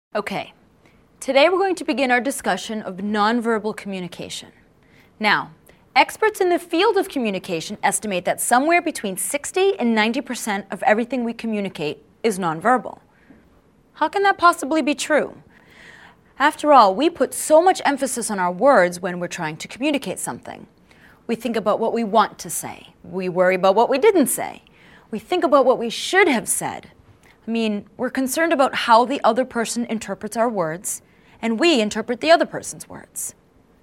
Okay, today we're going to begin our discussion of nonverbal communication. Now, experts in the field of communication estimate that somewhere between 60 and 90% of everything we communicate is nonverbal. How can that possibly be true? After all, we put so much emphasis on our words when we're trying to communicate something. We think about what we want to say. We worry about what we didn't say. We think about what we should have said. We're concerned about how the other person interprets our words, and we interpret the other person's words.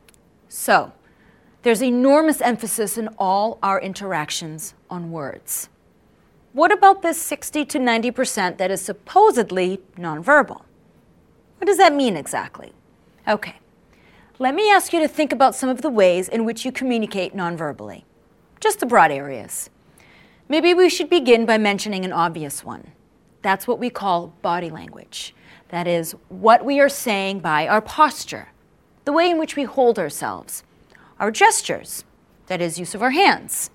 So, there's enormous emphasis in all our interactions on words. What about this 60 to 90% that is supposedly nonverbal? What does that mean exactly? Okay, let me ask you to think about some of the ways in which you communicate nonverbally. Just the broad areas. Maybe we should begin by mentioning an obvious one. That's what we call body language. That is, what we are saying by our posture, the way in which we hold ourselves, our gestures, that is, use of our hands,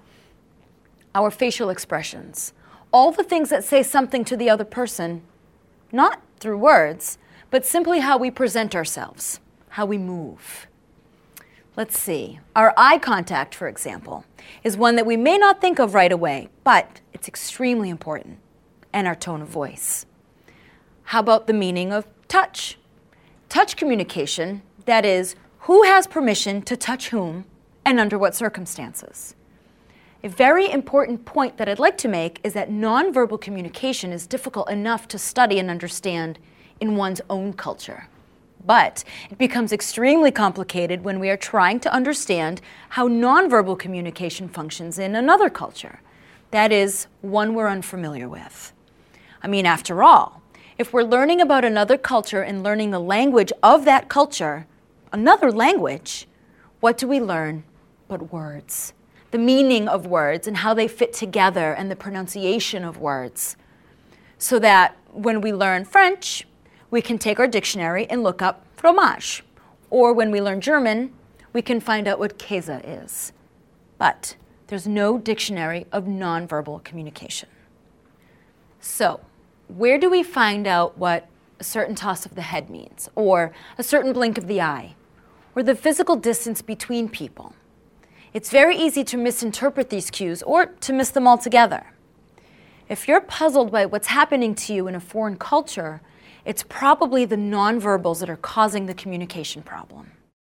our facial expressions, all the things that say something to the other person, not through words, but simply how we present ourselves, how we move. Let's see. Our eye contact, for example, is one that we may not think of right away, but it's extremely important. And our tone of voice. How about the meaning of touch? Touch communication, that is, who has permission to touch whom and under what circumstances. A very important point that I'd like to make is that nonverbal communication is difficult enough to study and understand in one's own culture. But it becomes extremely complicated when we are trying to understand how nonverbal communication functions in another culture. That is, one we're unfamiliar with. After all, if we're learning about another culture and learning the language of that culture, another language, what do we learn but words? The meaning of words and how they fit together and the pronunciation of words. So that when we learn French, we can take our dictionary and look up fromage. Or when we learn German, we can find out what Käse is. But there's no dictionary of nonverbal communication. So, where do we find out what a certain toss of the head means, or a certain blink of the eye, or the physical distance between people? It's very easy to misinterpret these cues or to miss them altogether. If you're puzzled by what's happening to you in a foreign culture, it's probably the nonverbals that are causing the communication problem.